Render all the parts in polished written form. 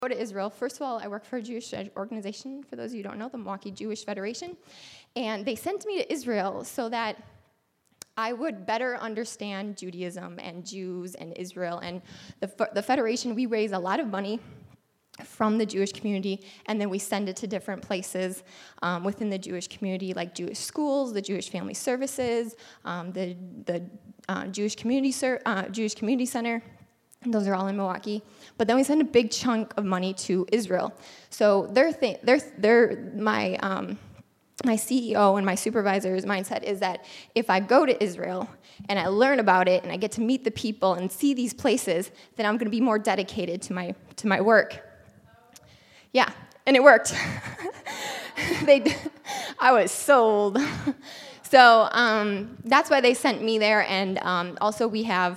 Go to Israel. First of all, I work for a Jewish organization, for those of you who don't know, the Milwaukee Jewish Federation. And they sent me to Israel so that I would better understand Judaism and Jews and Israel. And the Federation, we raise a lot of money from the Jewish community, and then we send it to different places within the Jewish community, like Jewish schools, the Jewish Family Services, the Jewish Community Center. And those are all in Milwaukee. But then we send a big chunk of money to Israel. So my CEO and my supervisor's mindset is that if I go to Israel and I learn about it and I get to meet the people and see these places, then I'm going to be more dedicated to my work. Yeah, and it worked. I was sold. So that's why they sent me there. And also we have,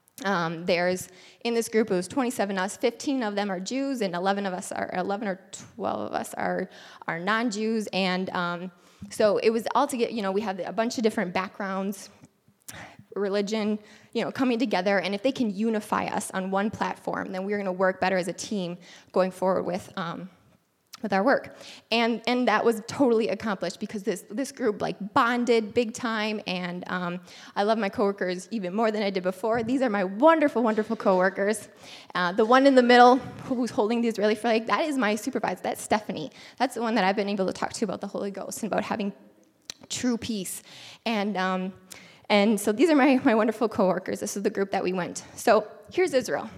in this group, it was 27 of us. 15 of them are Jews, and 11 or 12 of us are non-Jews. And so it was all together. We have a bunch of different backgrounds, religion, coming together. And if they can unify us on one platform, then we're going to work better as a team going forward with our work. And that was totally accomplished because this group bonded big time, and I love my coworkers even more than I did before. These are my wonderful, wonderful coworkers. The one in the middle who's holding the Israeli flag, that is my supervisor. That's Stephanie. That's the one that I've been able to talk to about the Holy Ghost and about having true peace. And so these are my wonderful coworkers. This is the group that we went. So here's Israel.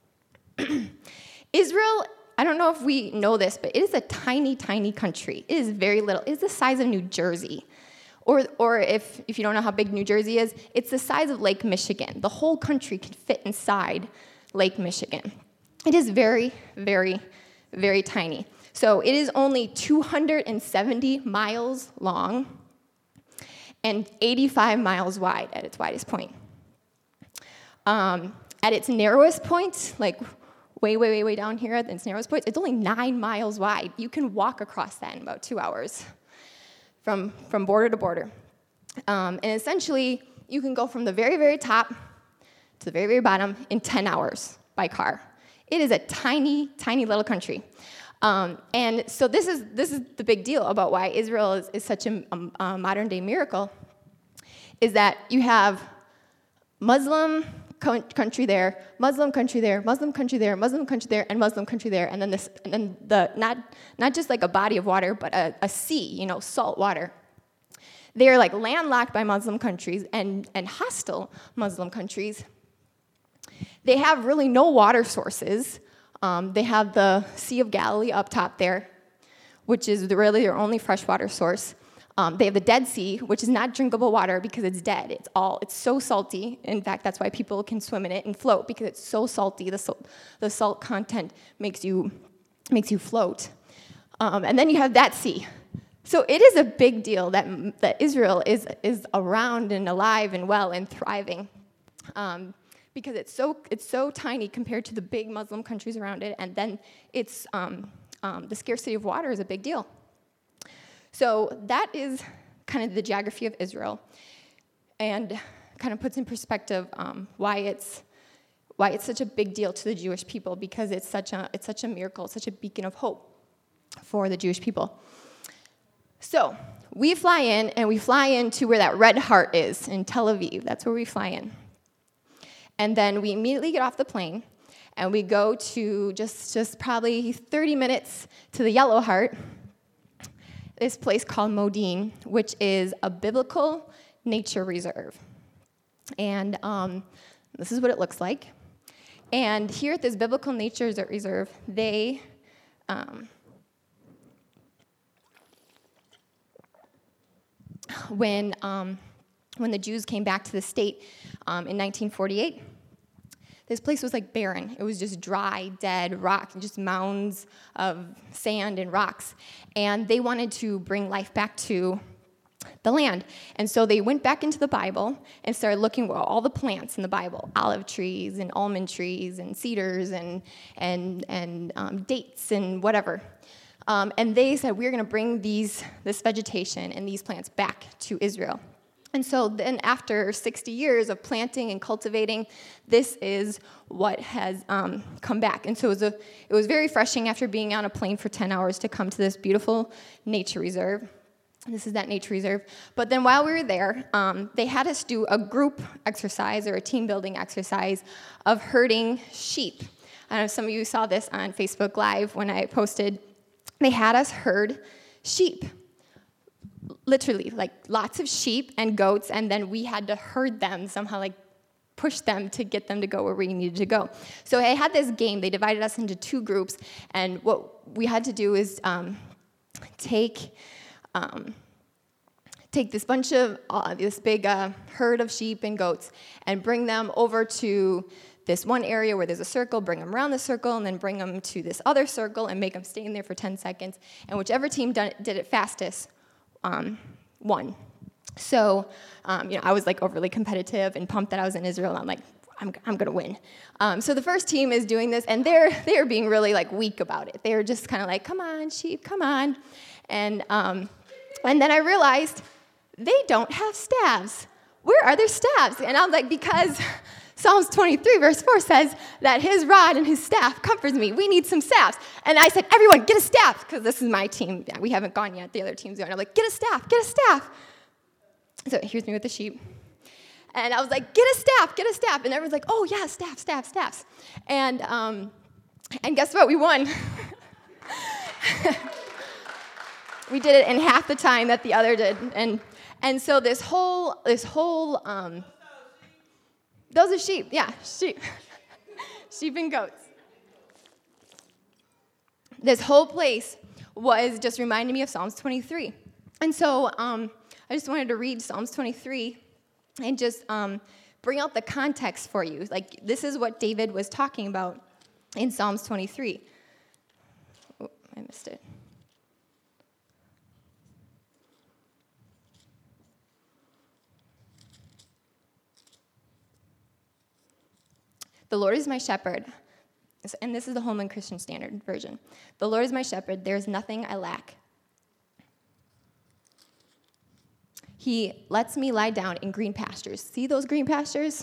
Israel, I don't know if we know this, but it is a tiny, tiny country. It is very little. It is the size of New Jersey. Or if you don't know how big New Jersey is, it's the size of Lake Michigan. The whole country can fit inside Lake Michigan. It is very, very, very tiny. So it is only 270 miles long and 85 miles wide at its widest point. At its narrowest point, way down here at its narrowest point, it's only 9 miles wide. You can walk across that in about 2 hours from border to border. And essentially, you can go from the very, very top to the very, very bottom in 10 hours by car. It is a tiny, tiny little country. And so this is the big deal about why Israel is such a modern-day miracle, is that you have Muslim country there, Muslim country there, Muslim country there, Muslim country there, and Muslim country there, and then not just like a body of water, but a sea, salt water. They are landlocked by Muslim countries and hostile Muslim countries. They have really no water sources. They have the Sea of Galilee up top there, which is really their only freshwater source. They have the Dead Sea, which is not drinkable water because it's dead. It's so salty. In fact, that's why people can swim in it and float, because it's so salty. The salt content makes you float. And then you have that sea. So it is a big deal that Israel is around and alive and well and thriving, because it's so tiny compared to the big Muslim countries around it. And then it's the scarcity of water is a big deal. So that is kind of the geography of Israel, and kind of puts in perspective why it's such a big deal to the Jewish people, because it's such a miracle, such a beacon of hope for the Jewish people. So we fly in to where that Red Heart is in Tel Aviv. That's where we fly in, and then we immediately get off the plane, and we go to just probably 30 minutes to the Yellow Heart. This place called Modin, which is a biblical nature reserve. And this is what it looks like. And here at this biblical nature reserve, they when the Jews came back to the state in 1948, this place was barren. It was just dry, dead rock, just mounds of sand and rocks. And they wanted to bring life back to the land. And so they went back into the Bible and started looking at all the plants in the Bible, olive trees and almond trees and cedars and dates and whatever. And they said, we're going to bring this vegetation and these plants back to Israel. And so then after 60 years of planting and cultivating, this is what has come back. And so it was very refreshing after being on a plane for 10 hours to come to this beautiful nature reserve. This is that nature reserve. But then while we were there, they had us do a group exercise or a team building exercise of herding sheep. I don't know if some of you saw this on Facebook Live when I posted. They had us herd sheep. Literally, like lots of sheep and goats, and then we had to herd them somehow, like push them to get them to go where we needed to go. So I had this game. They divided us into 2 groups, and what we had to do is take this bunch of this big herd of sheep and goats and bring them over to this one area where there's a circle, bring them around the circle, and then bring them to this other circle and make them stay in there for 10 seconds. And whichever team did it fastest won. So, I was like overly competitive and pumped that I was in Israel, and I'm like, I'm gonna win. So the first team is doing this, and they're being really like weak about it. They're just kind of like, come on, sheep, come on. And then I realized they don't have staves. Where are their staves? And I'm like, because Psalms 23, verse 4 says that his rod and his staff comforts me. We need some staffs. And I said, everyone, get a staff, because this is my team. Yeah, we haven't gone yet. The other team's going. I'm like, get a staff, get a staff. So here's me with the sheep. And I was like, get a staff, get a staff. And everyone's like, oh, yeah, staffs. And guess what? We won. We did it in half the time that the other did. And so this whole those are sheep, yeah, sheep. Sheep and goats. This whole place was just reminding me of Psalms 23. And so I just wanted to read Psalms 23 and just bring out the context for you. Like, this is what David was talking about in Psalms 23. Oh, I missed it. The Lord is my shepherd, and this is the Holman Christian Standard Version. The Lord is my shepherd, there is nothing I lack. He lets me lie down in green pastures. See those green pastures?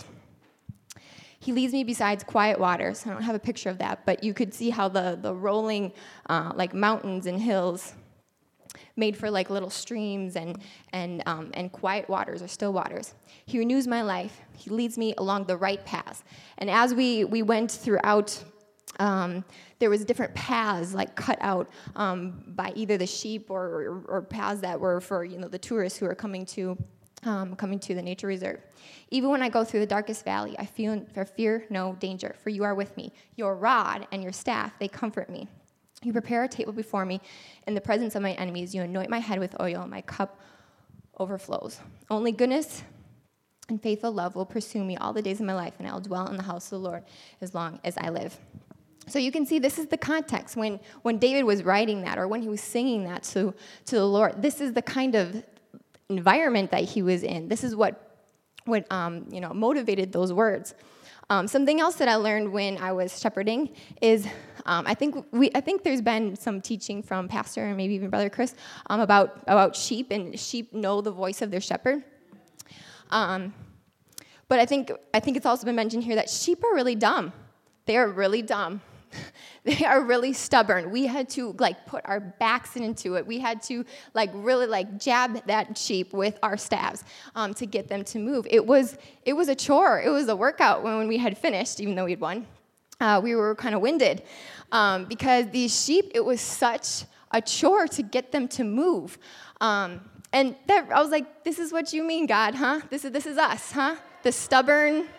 He leads me beside quiet waters. I don't have a picture of that, but you could see how the rolling like mountains and hills made for like little streams and quiet waters or still waters. He renews my life. He leads me along the right paths. And as we went throughout, there was different paths like cut out by either the sheep or paths that were for the tourists who are coming to the nature reserve. Even when I go through the darkest valley, I fear no danger, for you are with me. Your rod and your staff, they comfort me. You prepare a table before me in the presence of my enemies. You anoint my head with oil, and my cup overflows. Only goodness and faithful love will pursue me all the days of my life, and I will dwell in the house of the Lord as long as I live. So you can see this is the context. When David was writing that or when he was singing that to the Lord, this is the kind of environment that he was in. This is what motivated those words. Something else that I learned when I was shepherding is I think there's been some teaching from Pastor and maybe even Brother Chris about sheep, and sheep know the voice of their shepherd. But I think it's also been mentioned here that sheep are really dumb. They are really dumb. They are really stubborn. We had to put our backs into it. We had to really jab that sheep with our staves to get them to move. It was a chore. It was a workout when we had finished, even though we'd won. We were kind of winded because these sheep, it was such a chore to get them to move. And I was like, this is what you mean, God, huh? This is us, huh? The stubborn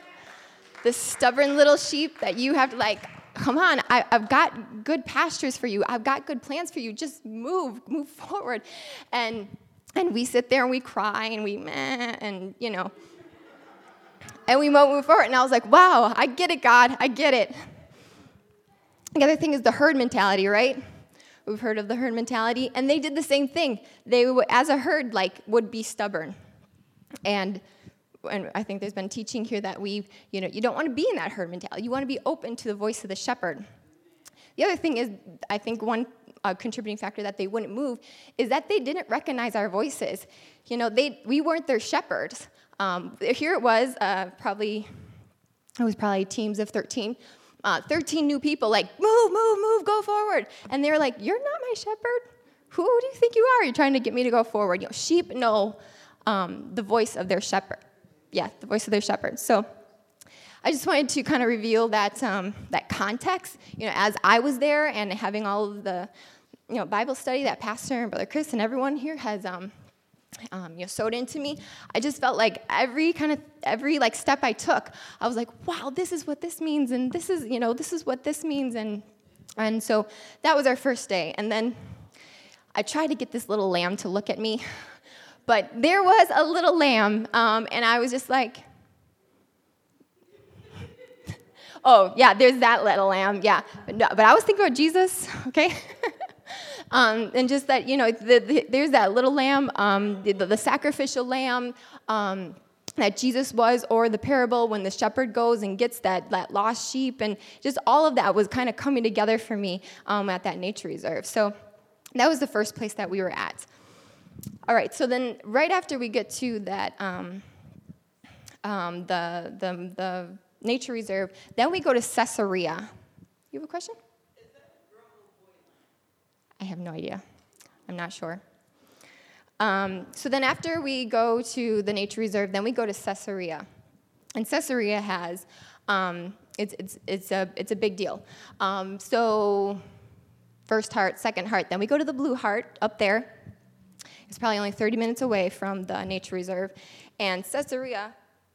little sheep that you have to come on, I've got good pastures for you. I've got good plans for you. Just move forward. And we sit there and we cry and we and we won't move forward. And I was like, wow, I get it, God. I get it. The other thing is the herd mentality, right? We've heard of the herd mentality. And they did the same thing. They, as a herd, would be stubborn. And I think there's been teaching here that you don't want to be in that herd mentality. You want to be open to the voice of the shepherd. The other thing is, I think one contributing factor that they wouldn't move is that they didn't recognize our voices. We weren't their shepherds. Here it was probably teams of 13. 13 new people, like, move, go forward. And they were like, you're not my shepherd. Who do you think you are? You're trying to get me to go forward. Sheep know the voice of their shepherd. Yeah, the voice of their shepherd. So I just wanted to kind of reveal that that context. As I was there and having all of the Bible study that Pastor and Brother Chris and everyone here has sowed into me, I just felt like every step I took, I was like, wow, this is what this means, and this is what this means, and so that was our first day. And then I tried to get this little lamb to look at me, but there was a little lamb, and I was just like, oh yeah, there's that little lamb, yeah. But I was thinking about Jesus, okay. And just that, there's that little lamb, the sacrificial lamb that Jesus was, or the parable when the shepherd goes and gets that lost sheep, and just all of that was kind of coming together for me at that nature reserve. So that was the first place that we were at. All right, so then right after we get to that, the nature reserve, then we go to Caesarea. You have a question? I have no idea. I'm not sure. So then after we go to the nature reserve, then we go to Caesarea. And Caesarea has, it's a big deal. So first heart, second heart, then we go to the blue heart up there. It's probably only 30 minutes away from the nature reserve. And Caesarea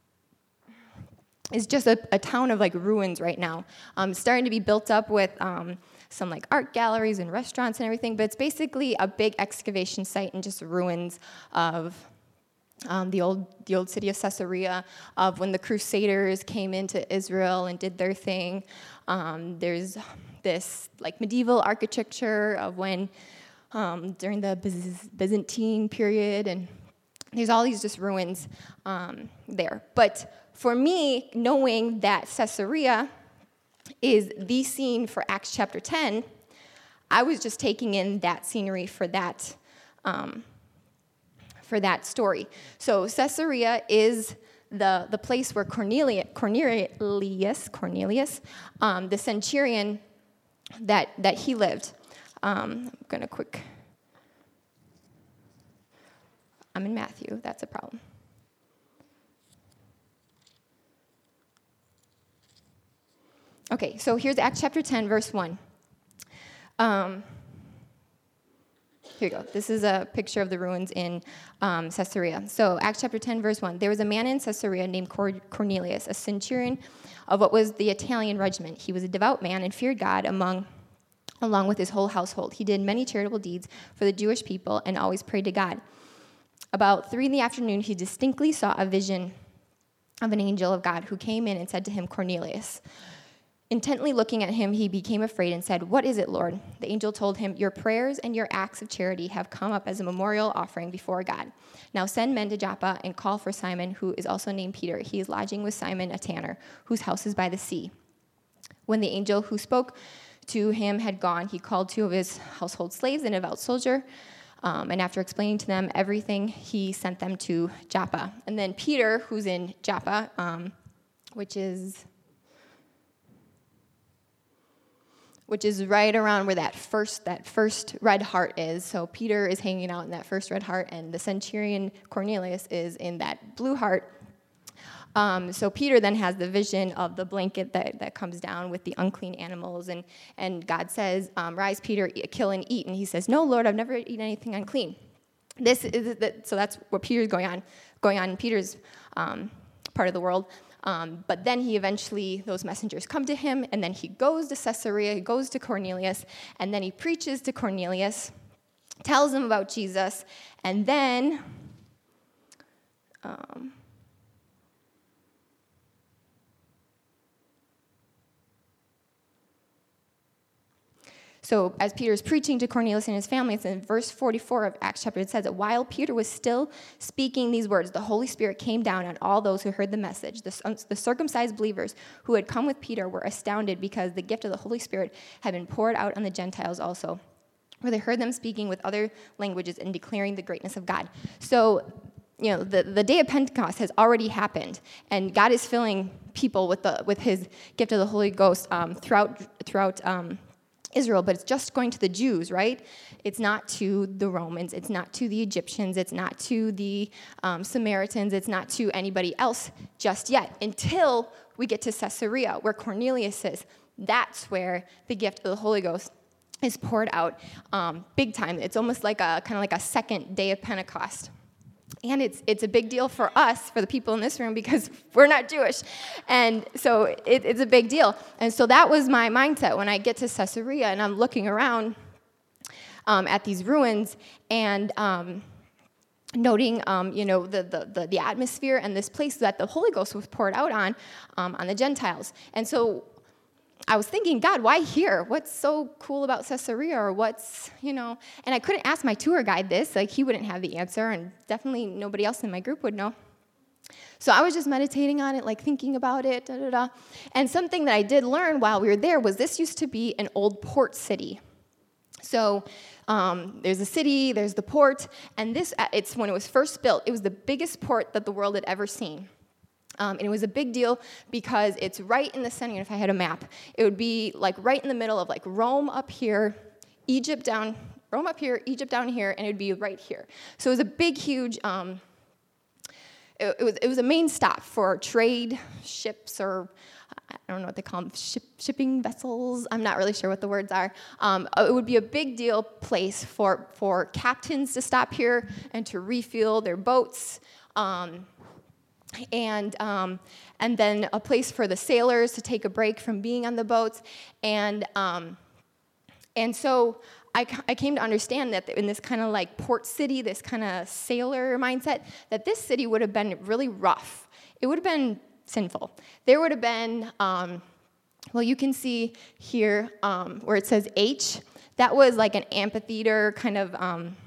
is just a town of ruins right now. Starting to be built up with some art galleries and restaurants and everything, but it's basically a big excavation site and just ruins of the old city of Caesarea, of when the Crusaders came into Israel and did their thing. There's this medieval architecture of when during the Byzantine period, and there's all these just ruins there. But for me, knowing that Caesarea is the scene for Acts chapter 10, I was just taking in that scenery for that story. So Caesarea is the place where Cornelius, the centurion, that he lived. I'm in Matthew. That's a problem. Okay, so here's Acts chapter 10, verse 1. Here you go. This is a picture of the ruins in Caesarea. So Acts chapter 10, verse 1. There was a man in Caesarea named Cornelius, a centurion of what was the Italian regiment. He was a devout man and feared God along with his whole household. He did many charitable deeds for the Jewish people and always prayed to God. About 3 p.m, he distinctly saw a vision of an angel of God who came in and said to him, Cornelius. Intently looking at him, he became afraid and said, What is it, Lord? The angel told him, Your prayers and your acts of charity have come up as a memorial offering before God. Now send men to Joppa and call for Simon, who is also named Peter. He is lodging with Simon, a tanner, whose house is by the sea. When the angel who spoke to him had gone, he called 2 of his household slaves and a devout soldier, and after explaining to them everything, he sent them to Joppa. And then Peter, who's in Joppa, which is right around where that first red heart is. So Peter is hanging out in that first red heart, and the centurion Cornelius is in that blue heart. So Peter then has the vision of the blanket that comes down with the unclean animals, and God says, Rise, Peter, kill and eat. And he says, No, Lord, I've never eaten anything unclean. So that's what Peter's going on in Peter's part of the world. But then those messengers come to him, and then he goes to Caesarea, he goes to Cornelius, and then he preaches to Cornelius, tells him about Jesus, and then so as Peter is preaching to Cornelius and his family, it's in verse 44 of Acts chapter, it says that while Peter was still speaking these words, the Holy Spirit came down on all those who heard the message. The circumcised believers who had come with Peter were astounded because the gift of the Holy Spirit had been poured out on the Gentiles also. where they heard them speaking with other languages and declaring the greatness of God. So, the day of Pentecost has already happened, and God is filling people with his gift of the Holy Ghost throughout Israel, but it's just going to the Jews, right? It's not to the Romans. It's not to the Egyptians. It's not to the Samaritans. It's not to anybody else just yet until we get to Caesarea, where Cornelius is. That's where the gift of the Holy Ghost is poured out big time. It's almost like kind of like a second day of Pentecost. And it's a big deal for us, for the people in this room, because we're not Jewish. And so it's a big deal. And so that was my mindset when I get to Caesarea and I'm looking around at these ruins and noting, the atmosphere and this place that the Holy Ghost was poured out on the Gentiles. And so I was thinking, God, why here? What's so cool about Caesarea, or and I couldn't ask my tour guide this. Like, he wouldn't have the answer, and definitely nobody else in my group would know. So I was just meditating on it, like thinking about it, And something that I did learn while we were there was this used to be an old port city. So there's a city, there's the port, and it's when it was first built, it was the biggest port that the world had ever seen. And it was a big deal because it's right in the center. If I had a map, it would be like right in the middle of like Rome up here, Rome up here, Egypt down here, and it would be right here. So it was a big, huge. It was a main stop for trade ships, or I don't know what they call them, shipping vessels. I'm not really sure what the words are. It would be a big deal place for captains to stop here and to refuel their boats. And then a place for the sailors to take a break from being on the boats. And so I came to understand that in this kind of like port city, this kind of sailor mindset, that this city would have been really rough. It would have been sinful. There would have been, you can see here where it says H. That was like an amphitheater kind of,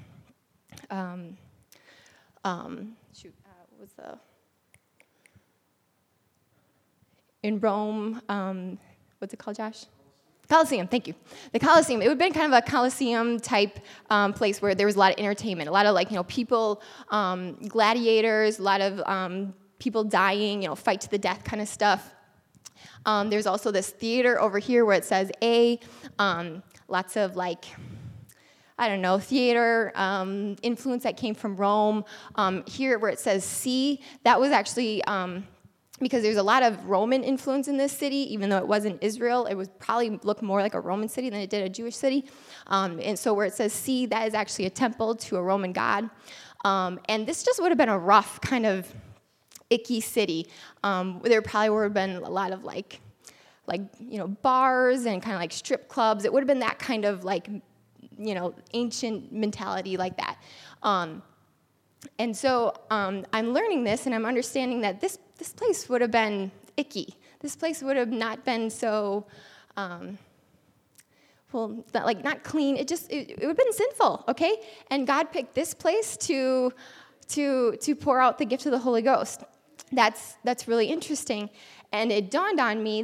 in Rome, what's it called, Josh? Colosseum, thank you. The Colosseum, it would have been kind of a Colosseum type place where there was a lot of entertainment, a lot of people, gladiators, a lot of people dying, fight to the death kind of stuff. There's also this theater over here where it says A, lots of theater influence that came from Rome. Here where it says C, that was actually because there's a lot of Roman influence in this city, even though it wasn't Israel. It was probably looked more like a Roman city than it did a Jewish city. And so where it says C, that is actually a temple to a Roman god. And this just would have been a rough kind of icky city. There probably would have been a lot of bars and kind of like strip clubs. It would have been that kind of ancient mentality like that. And so I'm learning this, and I'm understanding that this place would have been icky. This place would have not been so, not clean. It would have been sinful, okay? And God picked this place to pour out the gift of the Holy Ghost. That's really interesting. And it dawned on me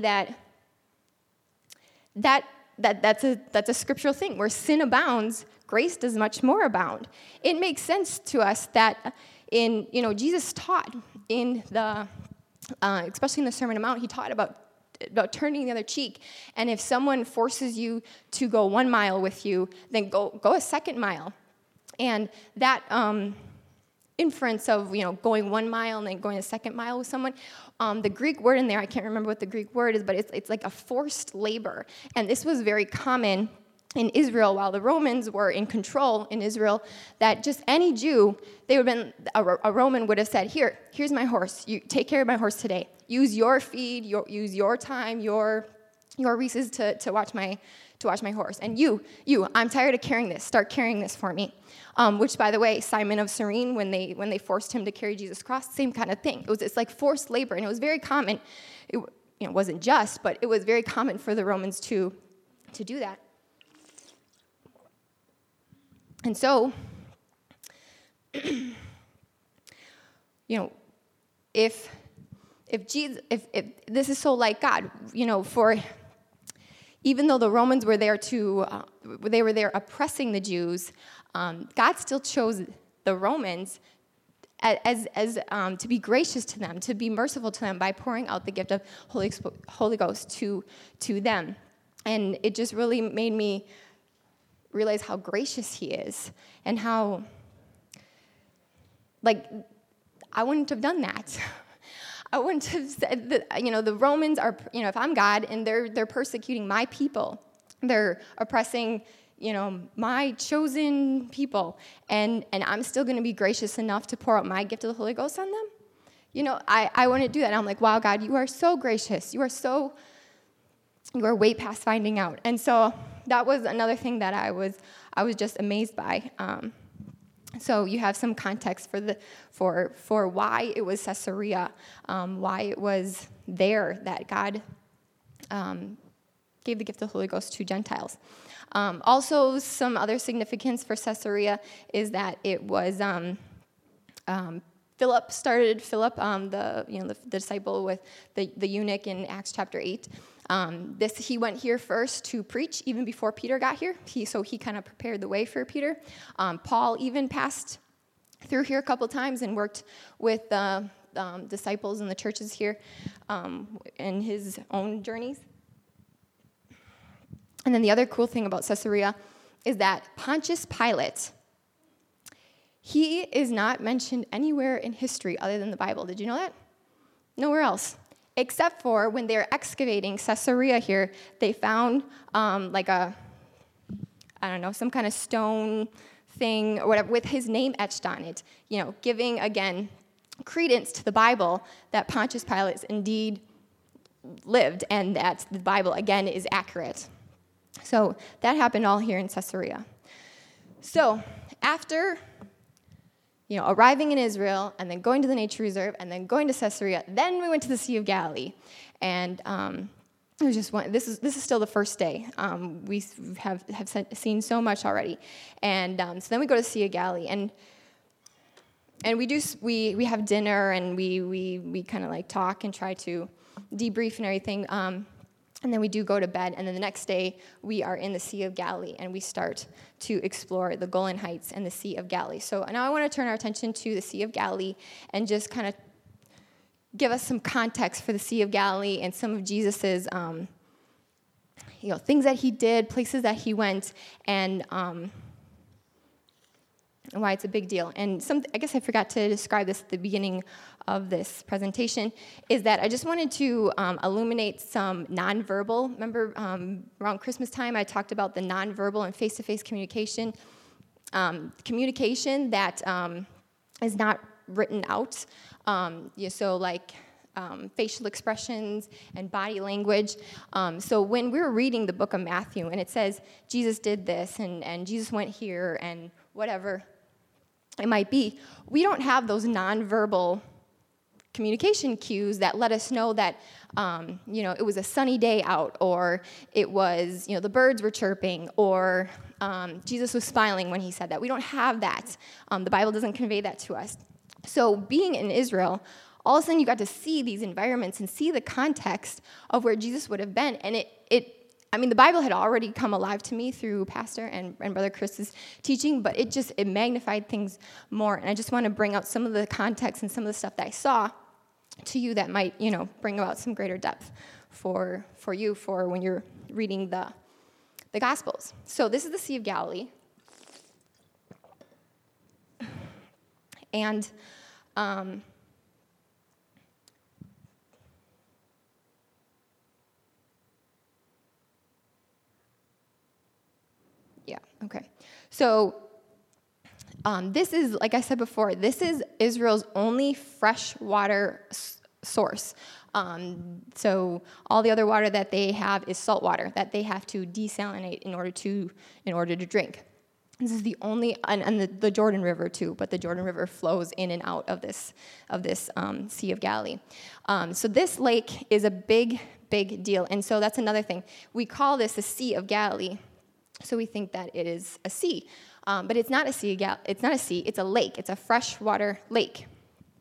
that's a scriptural thing. Where sin abounds, grace does much more abound. It makes sense to us that Jesus taught in the, especially in the Sermon on the Mount, he taught about turning the other cheek. And if someone forces you to go 1 mile with you, then go a second mile. And that inference of going 1 mile and then going a second mile with someone, the Greek word in there, I can't remember what the Greek word is, but it's like a forced labor. And this was very common in Israel while the Romans were in control in Israel, that just any Jew, they would have been, a Roman would have said, here's my horse. You take care of my horse today. Use your feed, use your time, your resources to watch my horse. And you, I'm tired of carrying this. Start carrying this for me. Which, by the way, Simon of Cyrene, when they forced him to carry Jesus' cross, same kind of thing. It's like forced labor, and it was very common. It wasn't just, but it was very common for the Romans to do that. And so, if Jesus, if this is so like God, for even though the Romans were there they were there oppressing the Jews, God still chose the Romans as to be gracious to them, to be merciful to them by pouring out the gift of Holy Ghost to them. And it just really made me realize how gracious he is and how, like, I wouldn't have done that. I wouldn't have said that, the Romans are, if I'm God and they're persecuting my people, they're oppressing, my chosen people, and I'm still going to be gracious enough to pour out my gift of the Holy Ghost on them. I wouldn't do that. And I'm like, wow, God, you are so gracious. You are way past finding out. And so that was another thing that I was just amazed by. So you have some context for why it was Caesarea, why it was there that God gave the gift of the Holy Ghost to Gentiles. Also, some other significance for Caesarea is that it was Philip, the disciple with the eunuch in Acts chapter 8. He went here first to preach even before Peter got here. So he kind of prepared the way for Peter. Paul even passed through here a couple times and worked with the disciples and the churches here in his own journeys. And then the other cool thing about Caesarea is that Pontius Pilate, he is not mentioned anywhere in history other than the Bible. Did you know that? Nowhere else. Except for when they're excavating Caesarea here, they found some kind of stone thing or whatever with his name etched on it, giving, again, credence to the Bible that Pontius Pilate indeed lived and that the Bible, again, is accurate. So that happened all here in Caesarea. So after arriving in Israel and then going to the nature reserve and then going to Caesarea, then we went to the Sea of Galilee. And it was just this is still the first day. We have seen so much already. And so then we go to the Sea of Galilee and we have dinner and we kind of like talk and try to debrief and everything. And then we do go to bed, and then the next day we are in the Sea of Galilee, and we start to explore the Golan Heights and the Sea of Galilee. So now I want to turn our attention to the Sea of Galilee and just kind of give us some context for the Sea of Galilee and some of Jesus's, things that he did, places that he went, and why it's a big deal. And I guess I forgot to describe this at the beginning of this presentation, is that I just wanted to illuminate some nonverbal. Remember around Christmas time, I talked about the nonverbal and face-to-face communication. Communication that is not written out. So like facial expressions and body language. So when we were reading the book of Matthew, and it says Jesus did this, and Jesus went here, and whatever it might be, we don't have those nonverbal communication cues that let us know that, it was a sunny day out, or it was, the birds were chirping, or Jesus was smiling when he said that. We don't have that. The Bible doesn't convey that to us. So being in Israel, all of a sudden you got to see these environments and see the context of where Jesus would have been. And the Bible had already come alive to me through Pastor and Brother Chris's teaching, but it magnified things more. And I just want to bring out some of the context and some of the stuff that I saw to you that might, bring about some greater depth for you for when you're reading the Gospels. So this is the Sea of Galilee. And okay. So this is, like I said before, this is Israel's only freshwater source. So all the other water that they have is salt water that they have to desalinate in order to drink. This is the only, and the Jordan River too, but the Jordan River flows in and out of this Sea of Galilee. So this lake is a big, big deal. And so that's another thing. We call this the Sea of Galilee. So we think that it is a sea, but it's not a sea. It's not a sea. It's a lake. It's a freshwater lake.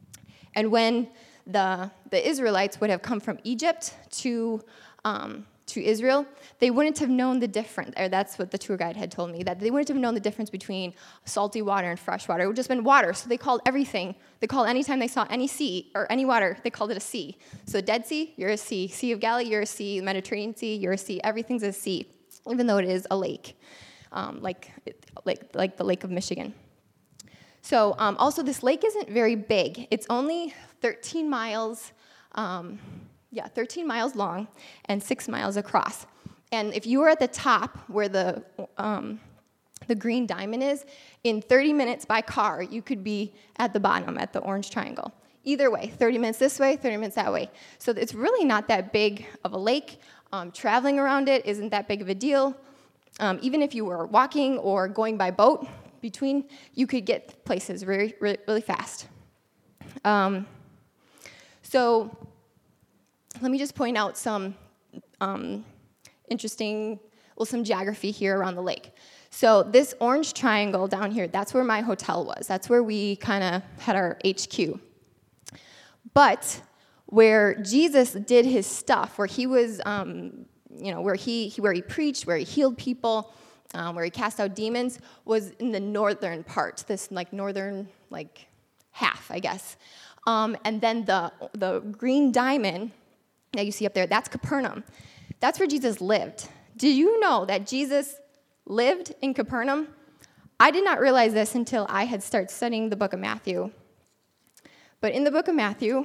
And when the Israelites would have come from Egypt to to Israel, they wouldn't have known the difference, or that's what the tour guide had told me, that they wouldn't have known the difference between salty water and fresh water. It would have just been water. So they called everything, anytime they saw any sea or any water, they called it a sea. So Dead Sea, you're a sea. Sea of Galilee, you're a sea. Mediterranean Sea, you're a sea. Everything's a sea, even though it is a lake, like the Lake of Michigan. So also this lake isn't very big. It's only 13 miles 13 miles long and 6 miles across. And if you were at the top where the green diamond is, in 30 minutes by car, you could be at the bottom at the orange triangle. Either way, 30 minutes this way, 30 minutes that way. So it's really not that big of a lake. Traveling around it isn't that big of a deal. Even if you were walking or going by boat between, you could get places really, really fast. So let me just point out some some geography here around the lake. So this orange triangle down here, that's where my hotel was. That's where we kind of had our HQ. But where Jesus did his stuff, where he was, where he preached, where he healed people, where he cast out demons, was in the northern part, this northern half, I guess. And then the green diamond that you see up there, that's Capernaum. That's where Jesus lived. Did you know that Jesus lived in Capernaum? I did not realize this until I had started studying the book of Matthew. But in the book of Matthew,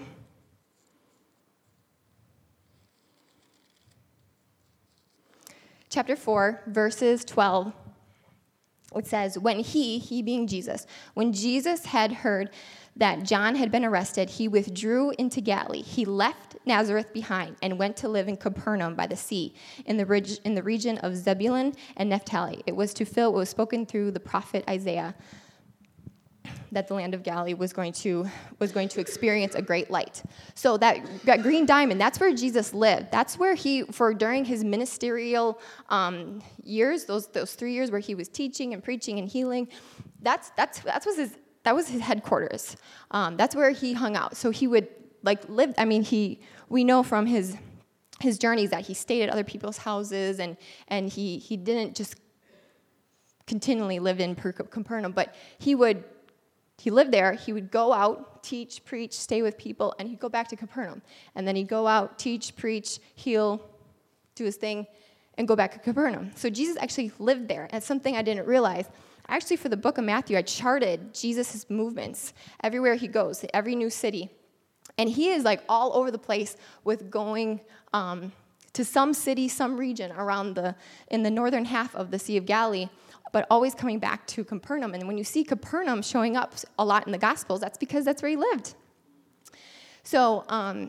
chapter 4, verses 12, it says, when he being Jesus, when Jesus had heard that John had been arrested, he withdrew into Galilee. He left Nazareth behind and went to live in Capernaum by the sea, in the region of Zebulun and Naphtali. It was to fill what was spoken through the prophet Isaiah, that the land of Galilee was going to experience a great light. So that green diamond, that's where Jesus lived. That's where during his ministerial years, those 3 years where he was teaching and preaching and healing, that was his headquarters. That's where he hung out. So he would live. I mean, we know from his journeys that he stayed at other people's houses, and he didn't just continually live in Capernaum, but he lived there. He would go out, teach, preach, stay with people, and he'd go back to Capernaum. And then he'd go out, teach, preach, heal, do his thing, and go back to Capernaum. So Jesus actually lived there. That's something I didn't realize. Actually, for the book of Matthew, I charted Jesus' movements everywhere he goes, every new city. And he is all over the place with going to some city, some region in the northern half of the Sea of Galilee, but always coming back to Capernaum. And when you see Capernaum showing up a lot in the Gospels, that's because that's where he lived. So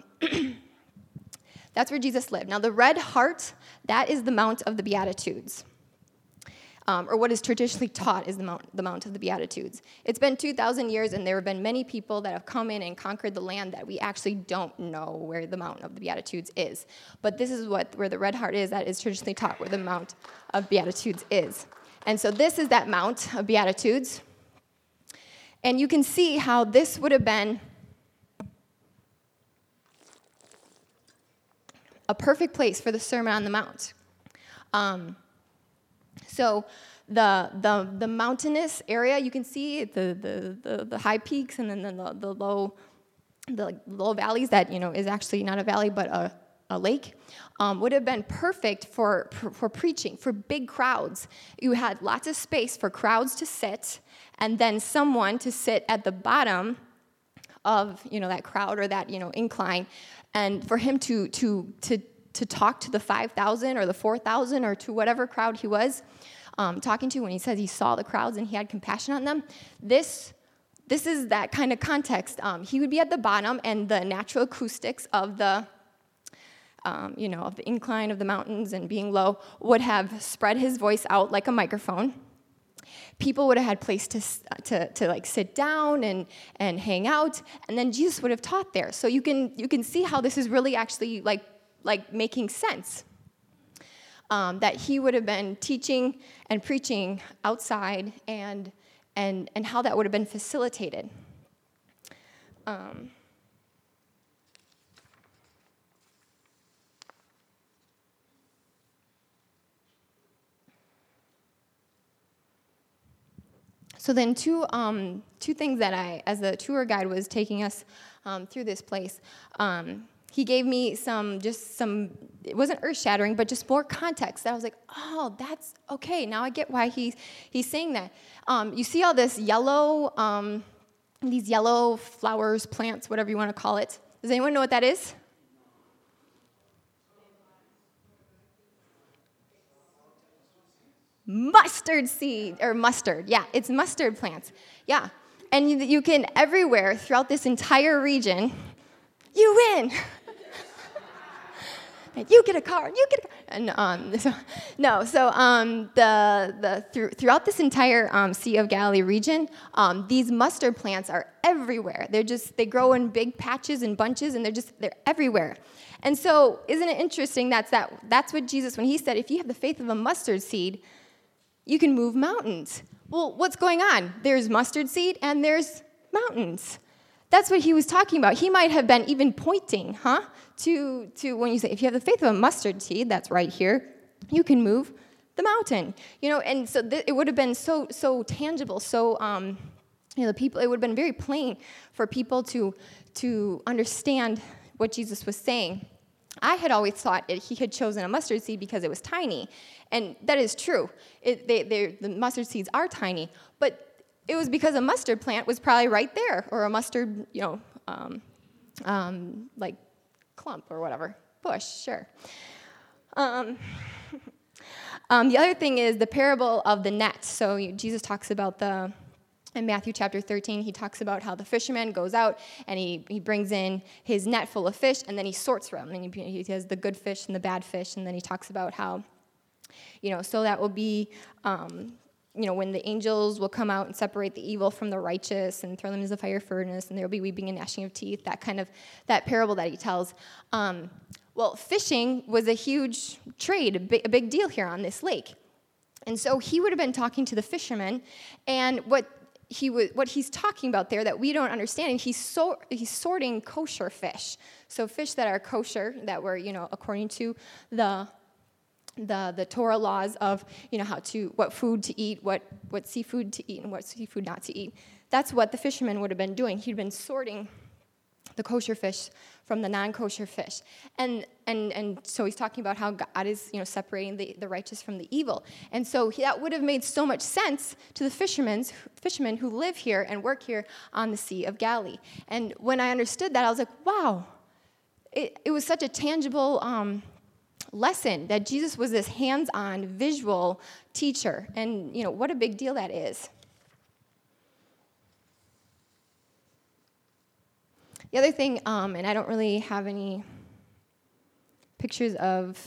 that's where Jesus lived. Now, the red heart, that is the Mount of the Beatitudes. Or what is traditionally taught is the Mount of the Beatitudes. It's been 2,000 years, and there have been many people that have come in and conquered the land that we actually don't know where the Mount of the Beatitudes is. But this is where the red heart is, that is traditionally taught where the Mount of Beatitudes is. And so this is that Mount of Beatitudes. And you can see how this would have been a perfect place for the Sermon on the Mount. So the mountainous area, you can see the high peaks and then the low valleys that is actually not a valley but a lake, would have been perfect for preaching, for big crowds. You had lots of space for crowds to sit, and then someone to sit at the bottom of that crowd or that incline, and for him to talk to the 5,000 or the 4,000 or to whatever crowd he was talking to when he says he saw the crowds and he had compassion on them. This is that kind of context. He would be at the bottom, and the natural acoustics of the of the incline of the mountains and being low would have spread his voice out like a microphone. People would have had place to sit down and hang out, and then Jesus would have taught there. So you can see how this is really actually like making sense. That he would have been teaching and preaching outside, and how that would have been facilitated. So then two things that as the tour guide was taking us through this place, he gave me it wasn't earth-shattering, but just more context. That I was like, oh, that's okay. Now I get why he's saying that. You see all this these yellow flowers, plants, whatever you want to call it. Does anyone know what that is? Mustard seed, or mustard. Yeah, it's mustard plants. Yeah. And you can, everywhere throughout this entire region, you win. You get a car, you get a car. Throughout this entire Sea of Galilee region, these mustard plants are everywhere. They grow in big patches and bunches, and they're everywhere. And so, isn't it interesting that's what Jesus, when he said, if you have the faith of a mustard seed, you can move mountains. Well, what's going on? There's mustard seed and there's mountains. That's what he was talking about. He might have been even pointing, to when you say, if you have the faith of a mustard seed, that's right here, you can move the mountain. And so it would have been so tangible, so, the people, it would have been very plain for people to understand what Jesus was saying. I had always thought he had chosen a mustard seed because it was tiny, and that is true. The mustard seeds are tiny, but it was because a mustard plant was probably right there, or a mustard, like clump or whatever, bush, sure. The other thing is the parable of the net. So Jesus talks about in Matthew chapter 13, he talks about how the fisherman goes out and he brings in his net full of fish, and then he sorts them. And he has the good fish and the bad fish, and then he talks about how, so that will be, when the angels will come out and separate the evil from the righteous and throw them into the fire furnace, and there will be weeping and gnashing of teeth, that parable that he tells. Well, fishing was a huge trade, a big deal here on this lake. And so he would have been talking to the fishermen, and what he's talking about there that we don't understand, and he's sorting kosher fish. So fish that are kosher, that were, according to the Torah laws of, what food to eat, what seafood to eat, and what seafood not to eat. That's what the fisherman would have been doing. He'd been sorting the kosher fish from the non-kosher fish. And so he's talking about how God is, separating the righteous from the evil. And so that would have made so much sense to the fishermen who live here and work here on the Sea of Galilee. And when I understood that, I was like, wow, it was such a tangible lesson that Jesus was this hands-on, visual teacher. And, what a big deal that is. The other thing, and I don't really have any pictures of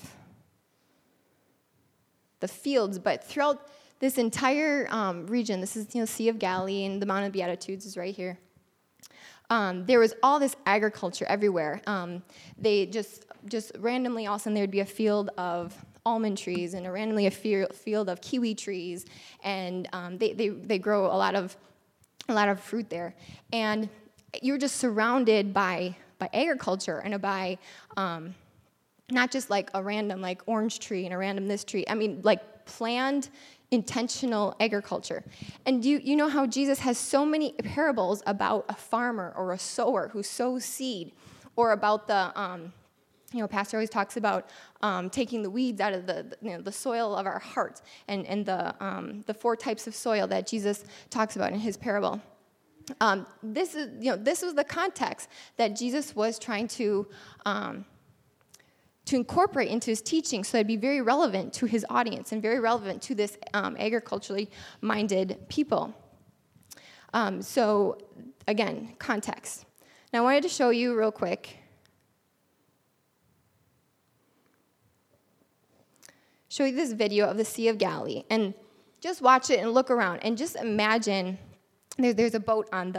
the fields, but throughout this entire region, this is, Sea of Galilee, and the Mount of Beatitudes is right here. There was all this agriculture everywhere. They just randomly, all of a sudden, there would be a field of almond trees, and randomly a field of kiwi trees, and they grow a lot of fruit there. And you're just surrounded by agriculture and by not just like a random like orange tree and a random this tree. I mean, like planned, intentional agriculture. And you know how Jesus has so many parables about a farmer or a sower who sows seed, or about the Pastor always talks about taking the weeds out of the soil of our heart, and the 4 types of soil that Jesus talks about in his parable. This was the context that Jesus was trying to incorporate into his teaching, so it'd be very relevant to his audience and very relevant to this agriculturally minded people. So again, context. Now I wanted to show you real quick. Show you this video of the Sea of Galilee, and just watch it and look around and just imagine. There's a boat on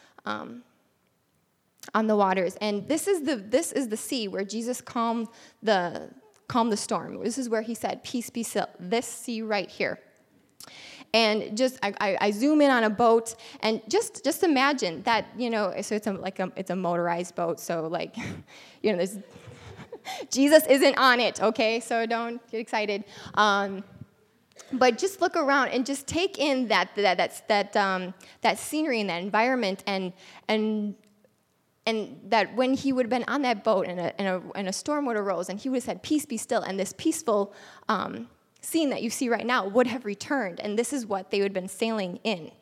the waters, and this is the sea where Jesus calmed the storm. This is where he said, "Peace be still." This sea right here, and just I zoom in on a boat, and just imagine that, So it's a motorized boat, so like, there's Jesus isn't on it, okay? So don't get excited. But just look around and just take in that scenery and that environment, and that when he would have been on that boat and a storm would have arose, and he would have said, "Peace, be still," and this peaceful scene that you see right now would have returned, and this is what they would have been sailing in.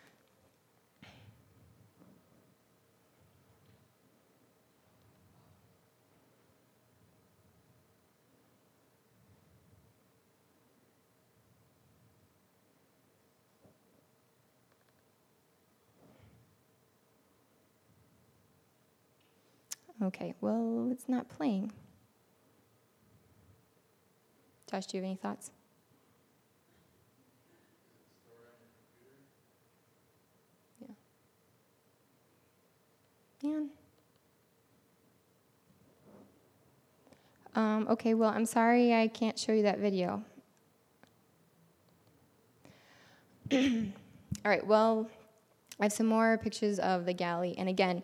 Okay, well, it's not playing. Josh, do you have any thoughts? Yeah. Okay, well, I'm sorry I can't show you that video. All right, well, I have some more pictures of the galley. And again,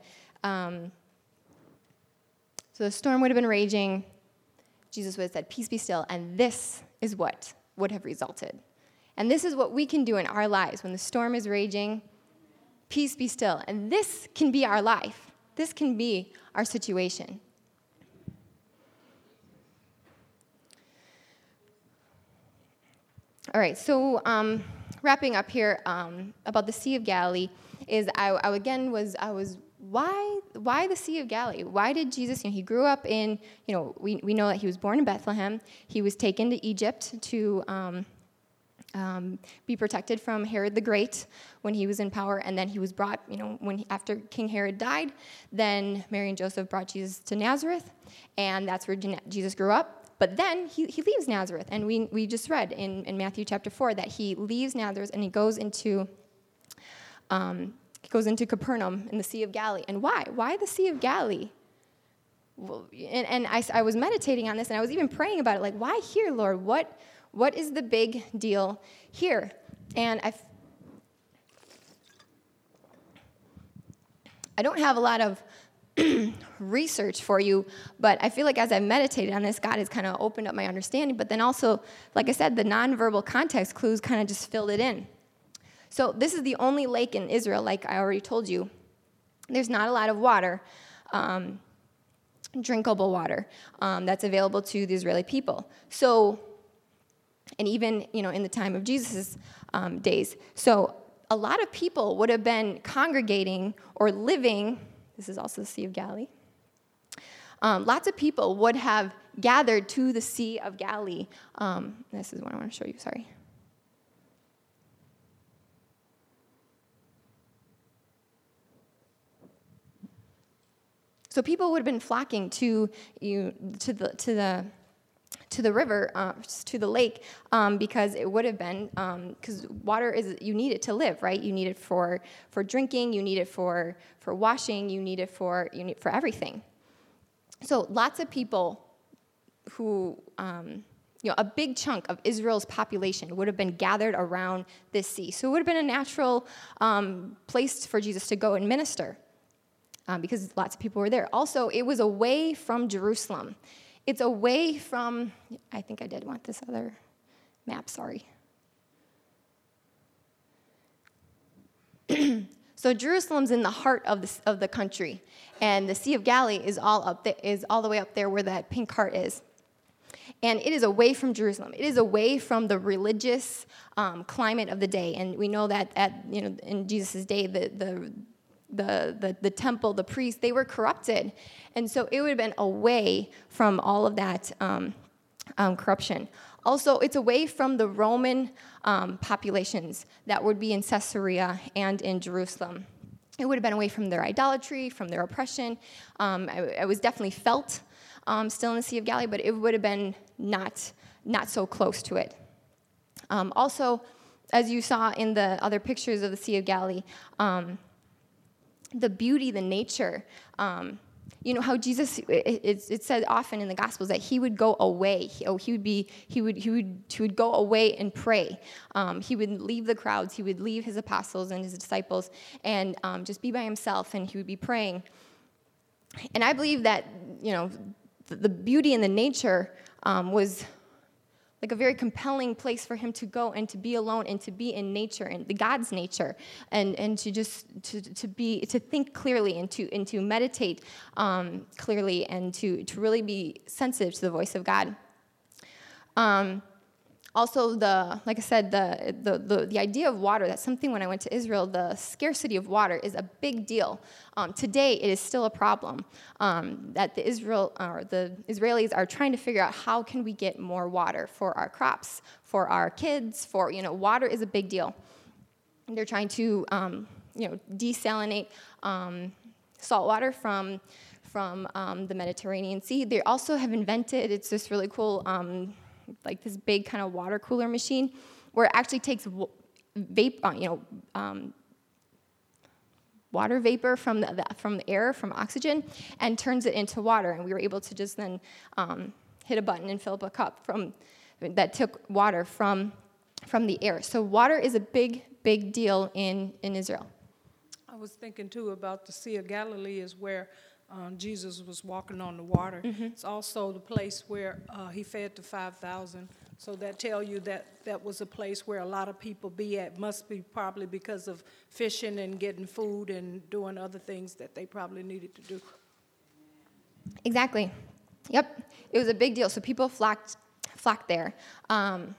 so the storm would have been raging. Jesus would have said, "Peace, be still." And this is what would have resulted. And this is what we can do in our lives when the storm is raging. Peace, be still. And this can be our life. This can be our situation. All right, so wrapping up here about the Sea of Galilee is why the Sea of Galilee? Why did Jesus, he grew up in, we know that he was born in Bethlehem. He was taken to Egypt to be protected from Herod the Great when he was in power, and then he was brought, after King Herod died, then Mary and Joseph brought Jesus to Nazareth, and that's where Jesus grew up. But then he leaves Nazareth, and we just read in Matthew chapter 4 that he leaves Nazareth and he goes into Capernaum in the Sea of Galilee. And why? Why the Sea of Galilee? Well, and I was meditating on this, and I was even praying about it, like, why here, Lord? What is the big deal here? And I don't have a lot of research for you, but I feel like as I meditated on this, God has kind of opened up my understanding. But then also, like I said, the nonverbal context clues kind of just filled it in. So this is the only lake in Israel, like I already told you. There's not a lot of water, drinkable water, that's available to the Israeli people. So, and even, in the time of Jesus' days. So a lot of people would have been congregating or living. This is also the Sea of Galilee. Lots of people would have gathered to the Sea of Galilee. This is what I want to show you, sorry. So people would have been flocking to the river, to the lake, because it would have been, because water you need it to live, right? You need it for drinking, you need it for washing, you need it for everything. So lots of people who, a big chunk of Israel's population would have been gathered around this sea. So it would have been a natural place for Jesus to go and minister, because lots of people were there. Also, it was away from Jerusalem. It's away from, I think I did want this other map, sorry. So Jerusalem's in the heart of the country, and the Sea of Galilee is all the way up there where that pink heart is. And it is away from Jerusalem. It is away from the religious climate of the day. And we know that in Jesus' day, the temple, the priests, they were corrupted. And so it would have been away from all of that corruption. Also, it's away from the Roman populations that would be in Caesarea and in Jerusalem. It would have been away from their idolatry, from their oppression. It was definitely felt still in the Sea of Galilee, but it would have been not so close to it. Also, as you saw in the other pictures of the Sea of Galilee, the beauty, the nature, how Jesus, it said often in the Gospels that he would go away. He would go away and pray. He would leave the crowds. He would leave his apostles and his disciples and just be by himself, and he would be praying. And I believe that, the beauty and the nature was a very compelling place for him to go and to be alone and to be in nature and the God's nature and to just to think clearly and to meditate clearly and to really be sensitive to the voice of God. Also, like I said, the idea of water, that's something when I went to Israel, the scarcity of water is a big deal. Today, it is still a problem that the Israelis are trying to figure out how can we get more water for our crops, for our kids, water is a big deal. They're trying to, desalinate salt water from the Mediterranean Sea. They also have invented, it's this really cool, like this big kind of water cooler machine where it actually takes water vapor from the air, from oxygen, and turns it into water. And we were able to just then hit a button and fill up a cup that took water from the air. So water is a big, big deal in Israel. I was thinking, too, about the Sea of Galilee is where Jesus was walking on the water. Mm-hmm. It's also the place where he fed the 5,000. So that tell you that was a place where a lot of people be at. Must be probably because of fishing and getting food and doing other things that they probably needed to do. Exactly. Yep. It was a big deal. So people flocked there. And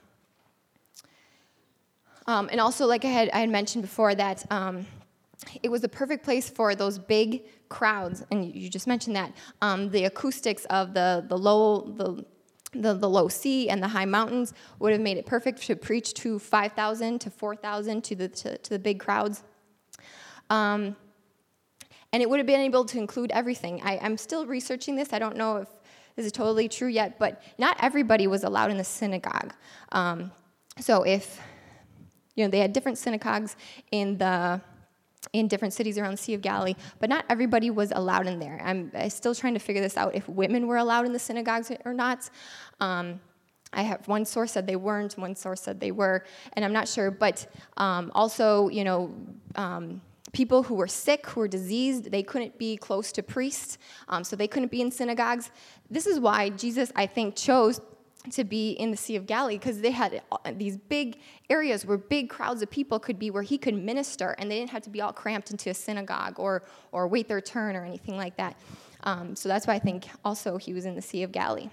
also, like I had mentioned before, that it was the perfect place for those big crowds, and you just mentioned that the acoustics of the low sea and the high mountains would have made it perfect to preach to 5,000 to 4,000 to the big crowds, and it would have been able to include everything. I'm still researching this. I don't know if this is totally true yet, but not everybody was allowed in the synagogue. So if they had different synagogues in different cities around the Sea of Galilee, but not everybody was allowed in there. I'm still trying to figure this out, if women were allowed in the synagogues or not. I have one source said they weren't, one source said they were, and I'm not sure. But also, people who were sick, who were diseased, they couldn't be close to priests, so they couldn't be in synagogues. This is why Jesus, I think, chose to be in the Sea of Galilee, because they had these big areas where big crowds of people could be, where he could minister, and they didn't have to be all cramped into a synagogue or wait their turn or anything like that. So that's why I think also he was in the Sea of Galilee.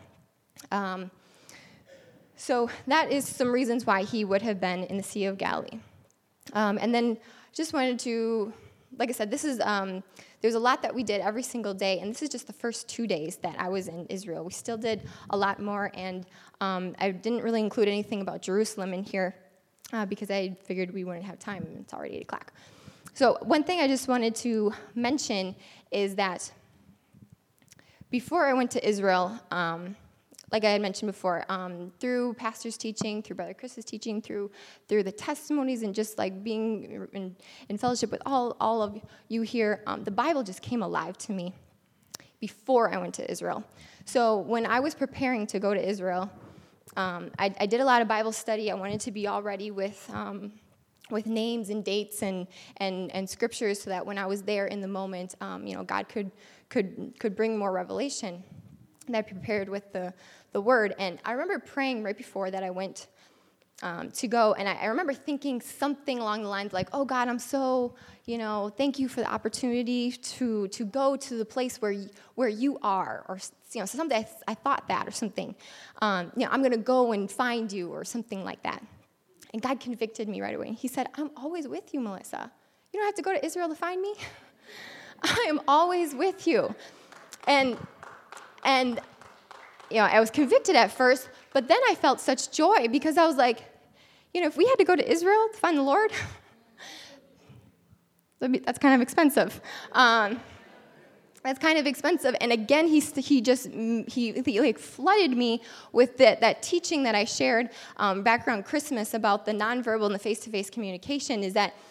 So that is some reasons why he would have been in the Sea of Galilee. And then just wanted to, like I said, this is there's a lot that we did every single day, and this is just the first 2 days that I was in Israel. We still did a lot more, and I didn't really include anything about Jerusalem in here because I figured we wouldn't have time. It's already 8 o'clock. So one thing I just wanted to mention is that before I went to Israel, like I had mentioned before, through pastor's teaching, through Brother Chris's teaching, through the testimonies, and just like being in fellowship with all of you here, the Bible just came alive to me before I went to Israel. So when I was preparing to go to Israel, I did a lot of Bible study. I wanted to be all ready with names and dates and scriptures, so that when I was there in the moment, God could bring more revelation. And I prepared with the word. And I remember praying right before that I went to go, and I remember thinking something along the lines like, oh, God, I'm so, thank you for the opportunity to go to the place where you are, or, something. I thought that, or something. I'm going to go and find you, or something like that. And God convicted me right away. He said, I'm always with you, Melissa. You don't have to go to Israel to find me. I am always with you. And I was convicted at first, but then I felt such joy, because I was like, if we had to go to Israel to find the Lord, that's kind of expensive. That's kind of expensive. And again, he flooded me with that teaching that I shared back around Christmas about the nonverbal and the face-to-face communication. Is that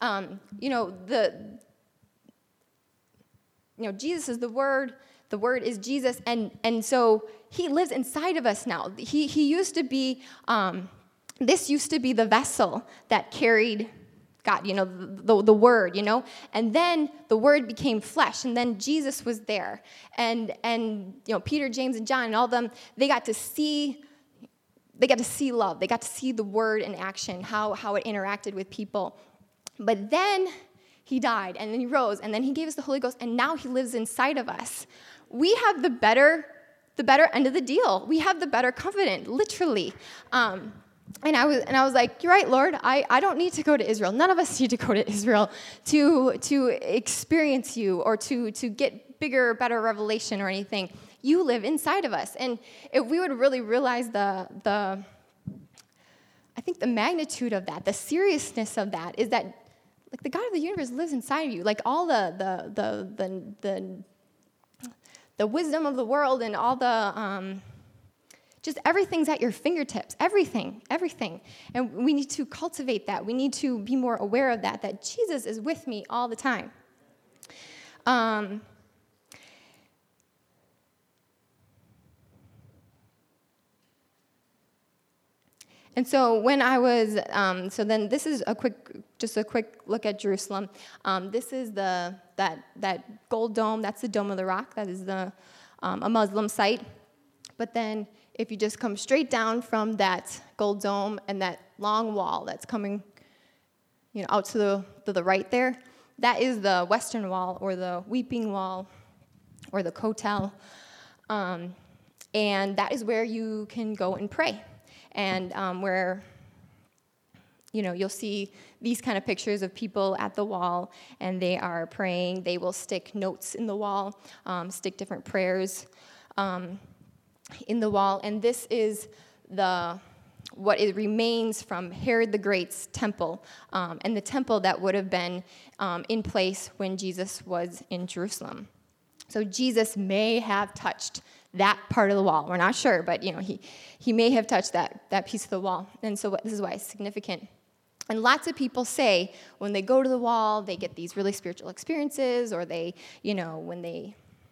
Jesus is the Word. The Word is Jesus, and so he lives inside of us now. He used to be, this used to be the vessel that carried God, the Word, and then the Word became flesh, and then Jesus was there, and Peter, James, and John, and all of them, they got to see they got to see love. They got to see the word in action, how it interacted with people. But then he died, and then he rose, and then he gave us the Holy Ghost, and now he lives inside of us. We have the better end of the deal. We have the better covenant, literally. And I was like, you're right, Lord. I don't need to go to Israel. None of us need to go to Israel to experience you or to get bigger, better revelation or anything. You live inside of us. And if we would really realize I think the magnitude of that, the seriousness of that, is that like the God of the universe lives inside of you. Like all the wisdom of the world and all the just everything's at your fingertips. Everything. And we need to cultivate that. We need to be more aware of that Jesus is with me all the time. And so when I was, so then this is a quick look at Jerusalem. This is that gold dome. That's the Dome of the Rock. That is a Muslim site. But then if you just come straight down from that gold dome and that long wall that's coming, out to the right there, that is the Western Wall or the Weeping Wall or the Kotel. And that is where you can go and pray. And where, you'll see these kind of pictures of people at the wall, and they are praying. They will stick notes in the wall, stick different prayers in the wall. And this is what it remains from Herod the Great's temple, and the temple that would have been in place when Jesus was in Jerusalem. So Jesus may have touched that part of the wall. We're not sure, but he may have touched that piece of the wall. And so this is why it's significant. And lots of people say when they go to the wall, they get these really spiritual experiences, or they, when they,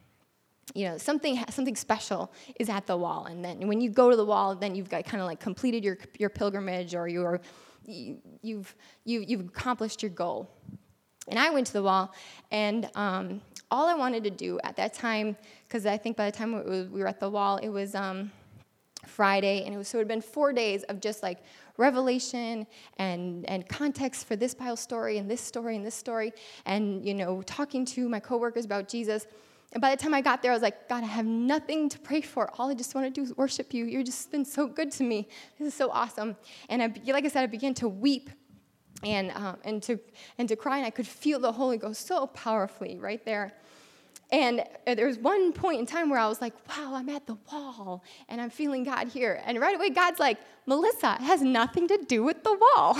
something special is at the wall. And then when you go to the wall, then you've got kind of like completed your pilgrimage, or you've accomplished your goal. And I went to the wall, and all I wanted to do at that time, because I think by the time we were at the wall, it was Friday, and so it had been 4 days of just like revelation and context for this Bible story and this story and this story, and talking to my coworkers about Jesus. And by the time I got there, I was like, God, I have nothing to pray for. All I just want to do is worship you. You've just been so good to me. This is so awesome. And like I said, I began to weep and to cry, and I could feel the Holy Ghost so powerfully right there. And there was one point in time where I was like, wow, I'm at the wall, and I'm feeling God here. And right away, God's like, Melissa, it has nothing to do with the wall.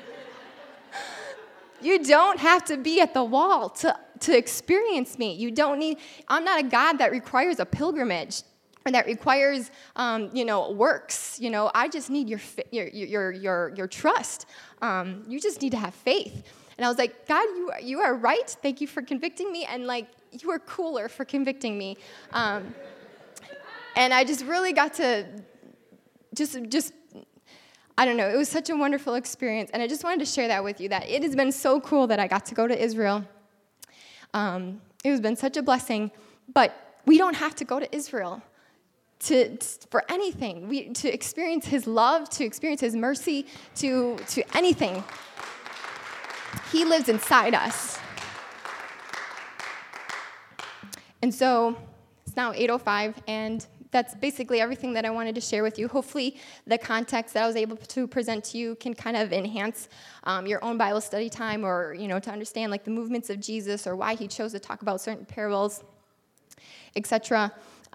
You don't have to be at the wall to experience me. I'm not a God that requires a pilgrimage or that requires, works. I just need your trust. You just need to have faith. And I was like, God, you are right. Thank you for convicting me. And you are cooler for convicting me. And I just really got to just I don't know. It was such a wonderful experience. And I just wanted to share that with you, that it has been so cool that I got to go to Israel. It has been such a blessing. But we don't have to go to Israel for anything. To experience his love, to experience his mercy, to anything. He lives inside us. And so it's now 8:05, and that's basically everything that I wanted to share with you. Hopefully the context that I was able to present to you can kind of enhance your own Bible study time, or to understand the movements of Jesus, or why he chose to talk about certain parables, etc.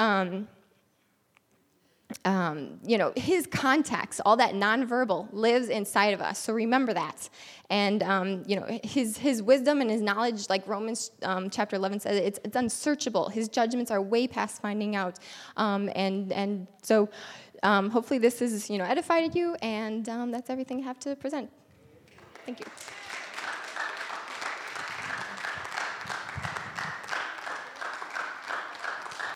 His context, all that nonverbal, lives inside of us. So remember that. And, his wisdom and his knowledge, like Romans chapter 11 says, it's unsearchable. His judgments are way past finding out. So hopefully this has, edified you, and that's everything I have to present. Thank you.